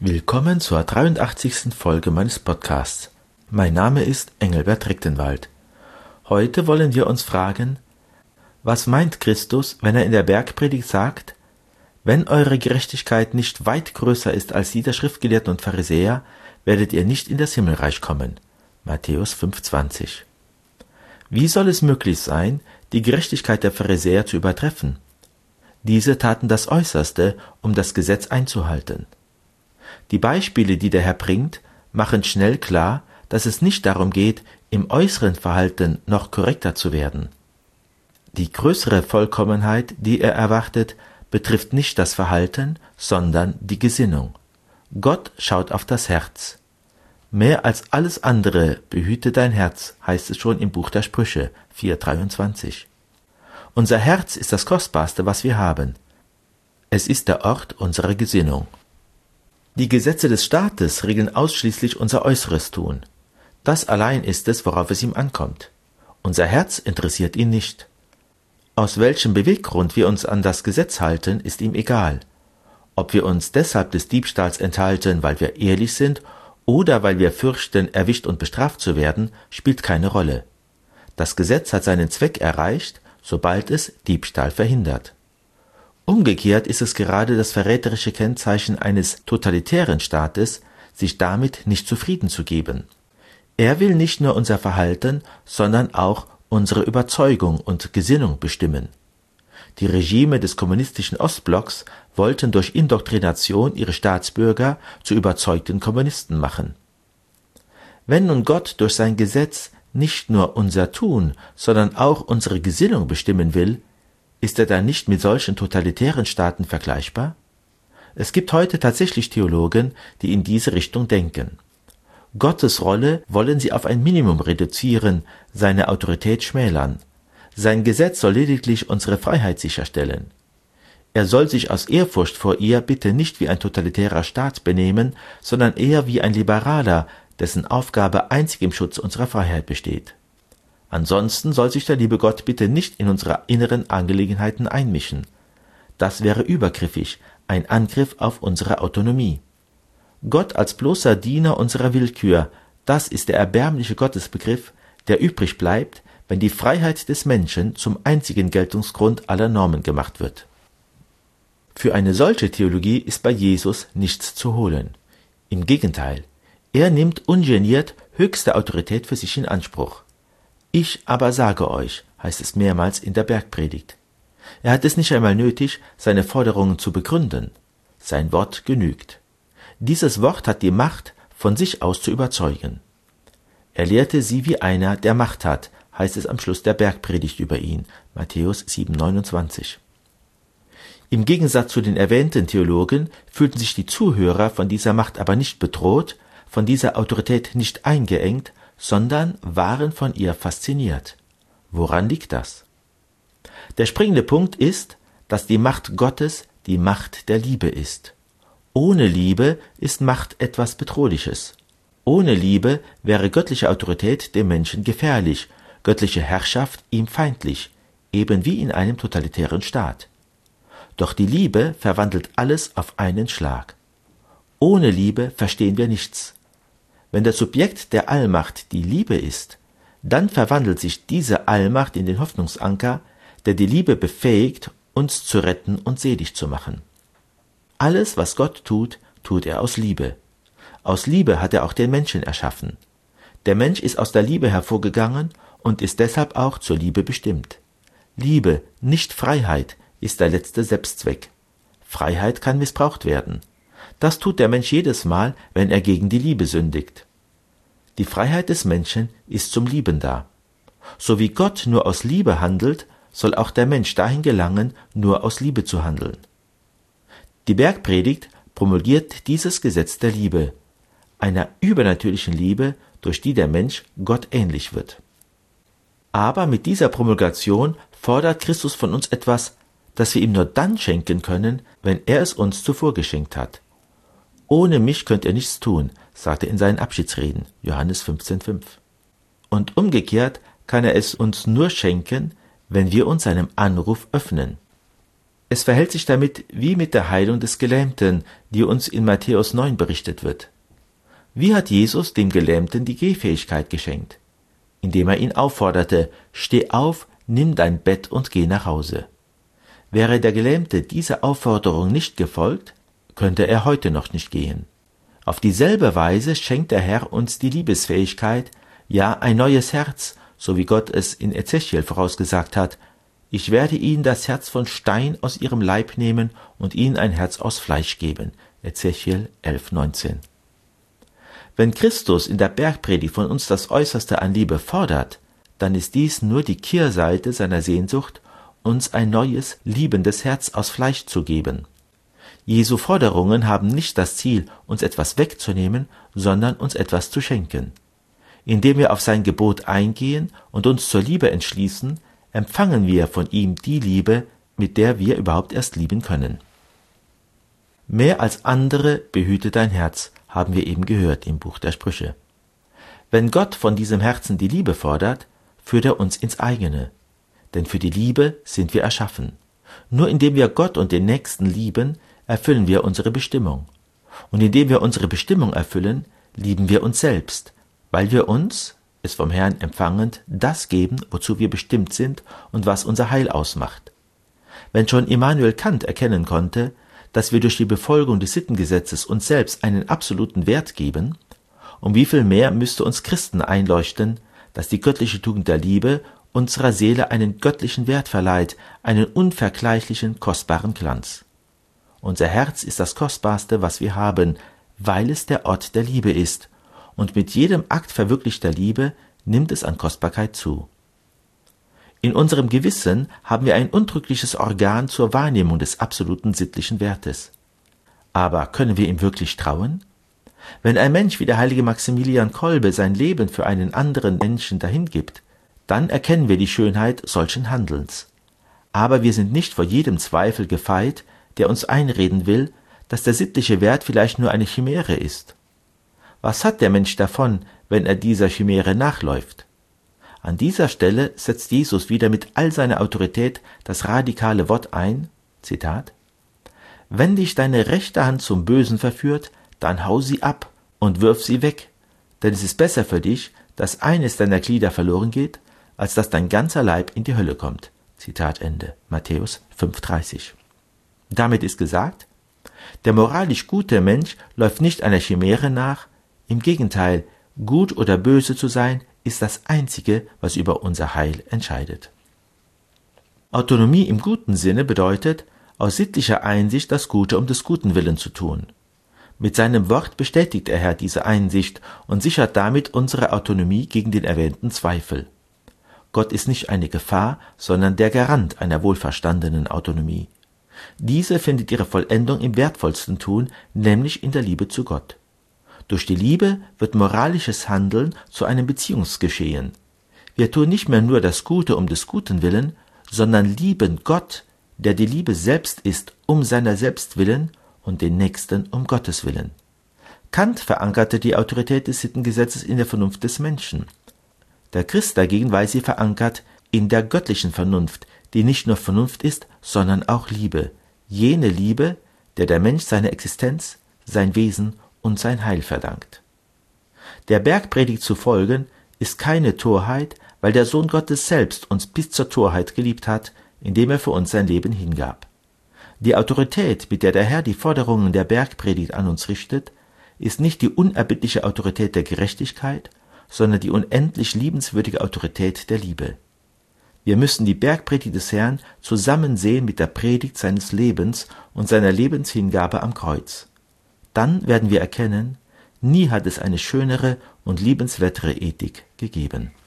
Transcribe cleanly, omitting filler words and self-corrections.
Willkommen zur 83. Folge meines Podcasts. Mein Name ist Engelbert Rechtenwald. Heute wollen wir uns fragen, was meint Christus, wenn er in der Bergpredigt sagt, wenn eure Gerechtigkeit nicht weit größer ist als die der Schriftgelehrten und Pharisäer, werdet ihr nicht in das Himmelreich kommen. Matthäus 5,20. Wie soll es möglich sein, die Gerechtigkeit der Pharisäer zu übertreffen? Diese taten das Äußerste, um das Gesetz einzuhalten. Die Beispiele, die der Herr bringt, machen schnell klar, dass es nicht darum geht, im äußeren Verhalten noch korrekter zu werden. Die größere Vollkommenheit, die er erwartet, betrifft nicht das Verhalten, sondern die Gesinnung. Gott schaut auf das Herz. Mehr als alles andere behüte dein Herz, heißt es schon im Buch der Sprüche 4,23. Unser Herz ist das Kostbarste, was wir haben. Es ist der Ort unserer Gesinnung. Die Gesetze des Staates regeln ausschließlich unser äußeres Tun. Das allein ist es, worauf es ihm ankommt. Unser Herz interessiert ihn nicht. Aus welchem Beweggrund wir uns an das Gesetz halten, ist ihm egal. Ob wir uns deshalb des Diebstahls enthalten, weil wir ehrlich sind, oder weil wir fürchten, erwischt und bestraft zu werden, spielt keine Rolle. Das Gesetz hat seinen Zweck erreicht, sobald es Diebstahl verhindert. Umgekehrt ist es gerade das verräterische Kennzeichen eines totalitären Staates, sich damit nicht zufrieden zu geben. Er will nicht nur unser Verhalten, sondern auch unsere Überzeugung und Gesinnung bestimmen. Die Regime des kommunistischen Ostblocks wollten durch Indoktrination ihre Staatsbürger zu überzeugten Kommunisten machen. Wenn nun Gott durch sein Gesetz nicht nur unser Tun, sondern auch unsere Gesinnung bestimmen will, ist er dann nicht mit solchen totalitären Staaten vergleichbar? Es gibt heute tatsächlich Theologen, die in diese Richtung denken. Gottes Rolle wollen sie auf ein Minimum reduzieren, seine Autorität schmälern. Sein Gesetz soll lediglich unsere Freiheit sicherstellen. Er soll sich aus Ehrfurcht vor ihr bitte nicht wie ein totalitärer Staat benehmen, sondern eher wie ein Liberaler, dessen Aufgabe einzig im Schutz unserer Freiheit besteht. Ansonsten soll sich der liebe Gott bitte nicht in unsere inneren Angelegenheiten einmischen. Das wäre übergriffig, ein Angriff auf unsere Autonomie. Gott als bloßer Diener unserer Willkür, das ist der erbärmliche Gottesbegriff, der übrig bleibt, wenn die Freiheit des Menschen zum einzigen Geltungsgrund aller Normen gemacht wird. Für eine solche Theologie ist bei Jesus nichts zu holen. Im Gegenteil, er nimmt ungeniert höchste Autorität für sich in Anspruch. Ich aber sage euch, heißt es mehrmals in der Bergpredigt. Er hat es nicht einmal nötig, seine Forderungen zu begründen. Sein Wort genügt. Dieses Wort hat die Macht, von sich aus zu überzeugen. Er lehrte sie wie einer, der Macht hat, heißt es am Schluss der Bergpredigt über ihn, Matthäus 7,29. Im Gegensatz zu den erwähnten Theologen fühlten sich die Zuhörer von dieser Macht aber nicht bedroht, von dieser Autorität nicht eingeengt, sondern waren von ihr fasziniert. Woran liegt das? Der springende Punkt ist, dass die Macht Gottes die Macht der Liebe ist. Ohne Liebe ist Macht etwas Bedrohliches. Ohne Liebe wäre göttliche Autorität dem Menschen gefährlich, göttliche Herrschaft ihm feindlich, eben wie in einem totalitären Staat. Doch die Liebe verwandelt alles auf einen Schlag. Ohne Liebe verstehen wir nichts. Wenn das Subjekt der Allmacht die Liebe ist, dann verwandelt sich diese Allmacht in den Hoffnungsanker, der die Liebe befähigt, uns zu retten und selig zu machen. Alles, was Gott tut, tut er aus Liebe. Aus Liebe hat er auch den Menschen erschaffen. Der Mensch ist aus der Liebe hervorgegangen und ist deshalb auch zur Liebe bestimmt. Liebe, nicht Freiheit, ist der letzte Selbstzweck. Freiheit kann missbraucht werden. Das tut der Mensch jedes Mal, wenn er gegen die Liebe sündigt. Die Freiheit des Menschen ist zum Lieben da. So wie Gott nur aus Liebe handelt, soll auch der Mensch dahin gelangen, nur aus Liebe zu handeln. Die Bergpredigt promulgiert dieses Gesetz der Liebe, einer übernatürlichen Liebe, durch die der Mensch Gott ähnlich wird. Aber mit dieser Promulgation fordert Christus von uns etwas, das wir ihm nur dann schenken können, wenn er es uns zuvor geschenkt hat. Ohne mich könnt ihr nichts tun, sagt er in seinen Abschiedsreden, Johannes 15,5. Und umgekehrt kann er es uns nur schenken, wenn wir uns seinem Anruf öffnen. Es verhält sich damit wie mit der Heilung des Gelähmten, die uns in Matthäus 9 berichtet wird. Wie hat Jesus dem Gelähmten die Gehfähigkeit geschenkt? Indem er ihn aufforderte: Steh auf, nimm dein Bett und geh nach Hause. Wäre der Gelähmte dieser Aufforderung nicht gefolgt, könnte er heute noch nicht gehen. Auf dieselbe Weise schenkt der Herr uns die Liebesfähigkeit, ja ein neues Herz, so wie Gott es in Ezechiel vorausgesagt hat: Ich werde ihnen das Herz von Stein aus ihrem Leib nehmen und ihnen ein Herz aus Fleisch geben. Ezechiel 11,19. Wenn Christus in der Bergpredigt von uns das Äußerste an Liebe fordert, dann ist dies nur die Kehrseite seiner Sehnsucht, uns ein neues, liebendes Herz aus Fleisch zu geben. Jesu Forderungen haben nicht das Ziel, uns etwas wegzunehmen, sondern uns etwas zu schenken. Indem wir auf sein Gebot eingehen und uns zur Liebe entschließen, empfangen wir von ihm die Liebe, mit der wir überhaupt erst lieben können. Mehr als andere behüte dein Herz, haben wir eben gehört im Buch der Sprüche. Wenn Gott von diesem Herzen die Liebe fordert, führt er uns ins eigene. Denn für die Liebe sind wir erschaffen. Nur indem wir Gott und den Nächsten lieben, erfüllen wir unsere Bestimmung. Und indem wir unsere Bestimmung erfüllen, lieben wir uns selbst, weil wir uns, es vom Herrn empfangend, das geben, wozu wir bestimmt sind und was unser Heil ausmacht. Wenn schon Immanuel Kant erkennen konnte, dass wir durch die Befolgung des Sittengesetzes uns selbst einen absoluten Wert geben, um wie viel mehr müsste uns Christen einleuchten, dass die göttliche Tugend der Liebe unserer Seele einen göttlichen Wert verleiht, einen unvergleichlichen, kostbaren Glanz. Unser Herz ist das Kostbarste, was wir haben, weil es der Ort der Liebe ist, und mit jedem Akt verwirklichter Liebe nimmt es an Kostbarkeit zu. In unserem Gewissen haben wir ein untrügliches Organ zur Wahrnehmung des absoluten sittlichen Wertes. Aber können wir ihm wirklich trauen? Wenn ein Mensch wie der heilige Maximilian Kolbe sein Leben für einen anderen Menschen dahingibt, dann erkennen wir die Schönheit solchen Handelns. Aber wir sind nicht vor jedem Zweifel gefeit, der uns einreden will, dass der sittliche Wert vielleicht nur eine Chimäre ist. Was hat der Mensch davon, wenn er dieser Chimäre nachläuft? An dieser Stelle setzt Jesus wieder mit all seiner Autorität das radikale Wort ein, Zitat: Wenn dich deine rechte Hand zum Bösen verführt, dann hau sie ab und wirf sie weg, denn es ist besser für dich, dass eines deiner Glieder verloren geht, als dass dein ganzer Leib in die Hölle kommt. Zitat Ende. Matthäus 5,30. Damit ist gesagt, der moralisch gute Mensch läuft nicht einer Chimäre nach, im Gegenteil, gut oder böse zu sein, ist das Einzige, was über unser Heil entscheidet. Autonomie im guten Sinne bedeutet, aus sittlicher Einsicht das Gute um des guten Willen zu tun. Mit seinem Wort bestätigt der Herr diese Einsicht und sichert damit unsere Autonomie gegen den erwähnten Zweifel. Gott ist nicht eine Gefahr, sondern der Garant einer wohlverstandenen Autonomie. Diese findet ihre Vollendung im wertvollsten Tun, nämlich in der Liebe zu Gott. Durch die Liebe wird moralisches Handeln zu einem Beziehungsgeschehen. Wir tun nicht mehr nur das Gute um des Guten willen, sondern lieben Gott, der die Liebe selbst ist, um seiner selbst willen und den Nächsten um Gottes willen. Kant verankerte die Autorität des Sittengesetzes in der Vernunft des Menschen. Der Christ dagegen weiß sie verankert in der göttlichen Vernunft, die nicht nur Vernunft ist, sondern auch Liebe. Jene Liebe, der Mensch seine Existenz, sein Wesen und sein Heil verdankt. Der Bergpredigt zu folgen, ist keine Torheit, weil der Sohn Gottes selbst uns bis zur Torheit geliebt hat, indem er für uns sein Leben hingab. Die Autorität, mit der der Herr die Forderungen der Bergpredigt an uns richtet, ist nicht die unerbittliche Autorität der Gerechtigkeit, sondern die unendlich liebenswürdige Autorität der Liebe. Wir müssen die Bergpredigt des Herrn zusammen sehen mit der Predigt seines Lebens und seiner Lebenshingabe am Kreuz. Dann werden wir erkennen, nie hat es eine schönere und liebenswertere Ethik gegeben.